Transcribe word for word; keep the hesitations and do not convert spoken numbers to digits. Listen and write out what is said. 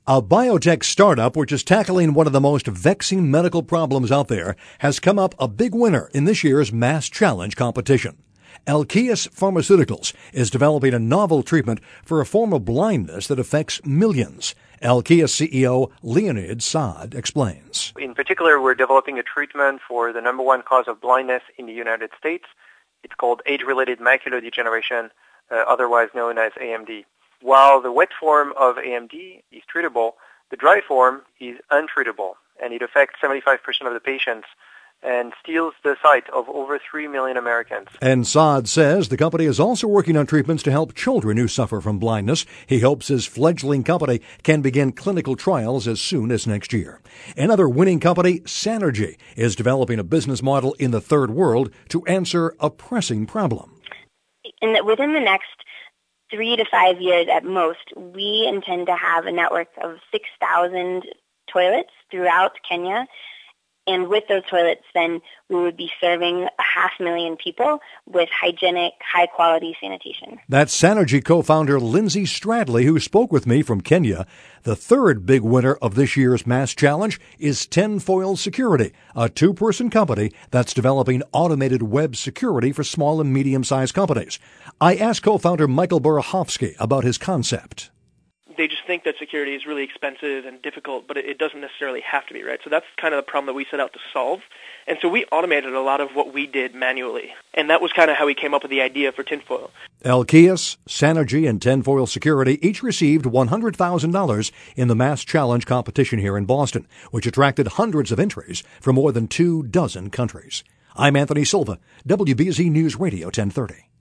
A biotech startup which is tackling one of the most vexing medical problems out there has come up a big winner in this year's Mass Challenge competition. Alkeus Pharmaceuticals is developing a novel treatment for a form of blindness that affects millions. Alkeus C E O Leonid Saad explains. In particular, we're developing a treatment for the number one cause of blindness in the United States. It's called age-related macular degeneration, uh, otherwise known as A M D. While the wet form of A M D is treatable, the dry form is untreatable, and it affects seventy-five percent of the patients and steals the sight of over three million Americans. And Saad says the company is also working on treatments to help children who suffer from blindness. He hopes his fledgling company can begin clinical trials as soon as next year. Another winning company, Sanergy, is developing a business model in the third world to answer a pressing problem. And within the next three to five years at most, we intend to have a network of six thousand toilets throughout Kenya. And with those toilets, then we would be serving a half million people with hygienic, high-quality sanitation. That's Sanergy co-founder Lindsay Stradley, who spoke with me from Kenya. The third big winner of this year's Mass Challenge is Tenfoil Security, a two-person company that's developing automated web security for small and medium-sized companies. I asked co-founder Michael Borachowski about his concept. They just think that security is really expensive and difficult, but it doesn't necessarily have to be, right? So that's kind of the problem that we set out to solve. And so we automated a lot of what we did manually. And that was kind of how we came up with the idea for Tinfoil. Alkeus, Sanergy, and Tenfoil Security each received one hundred thousand dollars in the Mass Challenge competition here in Boston, which attracted hundreds of entries from more than two dozen countries. I'm Anthony Silva, W B Z News Radio ten thirty.